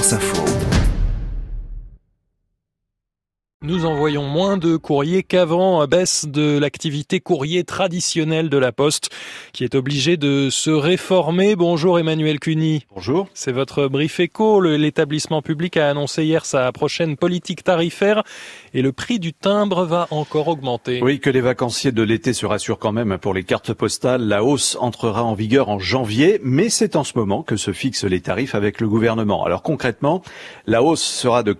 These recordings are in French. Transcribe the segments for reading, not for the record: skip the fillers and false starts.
France Info. Nous envoyons moins de courriers qu'avant, baisse de l'activité courrier traditionnelle de la Poste qui est obligée de se réformer. Bonjour Emmanuel Cuny. Bonjour. C'est votre brief éco. L'établissement public a annoncé hier sa prochaine politique tarifaire et le prix du timbre va encore augmenter. Oui, que les vacanciers de l'été se rassurent quand même pour les cartes postales. La hausse entrera en vigueur en janvier, mais c'est en ce moment que se fixent les tarifs avec le gouvernement. Alors concrètement, la hausse sera de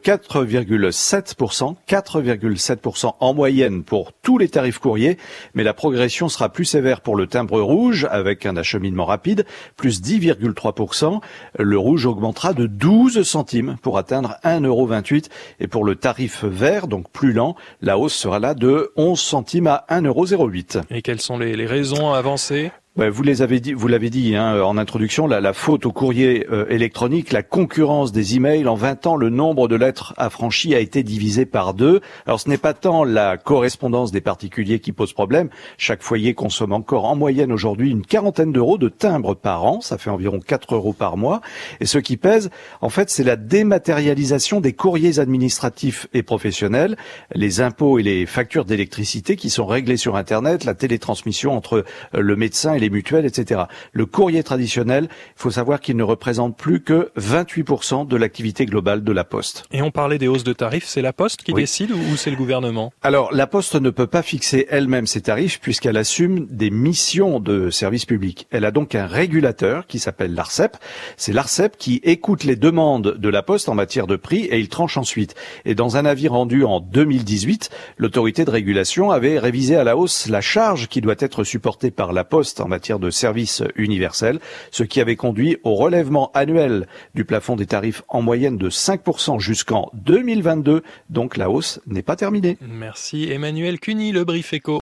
4,7%. 4,7% en moyenne pour tous les tarifs courriers, mais la progression sera plus sévère pour le timbre rouge avec un acheminement rapide, plus 10,3%. Le rouge augmentera de 12 centimes pour atteindre 1,28 € et pour le tarif vert, donc plus lent, la hausse sera là de 11 centimes à 1,08 €. Et quelles sont les raisons avancées ? Vous l'avez dit en introduction, la faute au courrier électronique, la concurrence des emails. En 20 ans, le nombre de lettres affranchies a été divisé par 2. Alors ce n'est pas tant la correspondance des particuliers qui pose problème. Chaque foyer consomme encore en moyenne aujourd'hui une quarantaine d'euros de timbres par an. Ça fait environ 4 € par mois. Et ce qui pèse, en fait, c'est la dématérialisation des courriers administratifs et professionnels, les impôts et les factures d'électricité qui sont réglés sur Internet, la télétransmission entre le médecin et les mutuelles, etc. Le courrier traditionnel, il faut savoir qu'il ne représente plus que 28% de l'activité globale de la Poste. Et on parlait des hausses de tarifs, c'est la Poste qui décide ou c'est le gouvernement ? Alors, la Poste ne peut pas fixer elle-même ses tarifs puisqu'elle assume des missions de service public. Elle a donc un régulateur qui s'appelle l'ARCEP. C'est l'ARCEP qui écoute les demandes de la Poste en matière de prix et il tranche ensuite. Et dans un avis rendu en 2018, l'autorité de régulation avait révisé à la hausse la charge qui doit être supportée par la Poste en matière de service universel, ce qui avait conduit au relèvement annuel du plafond des tarifs en moyenne de 5% jusqu'en 2022. Donc la hausse n'est pas terminée. Merci Emmanuel Cuny, le brief éco.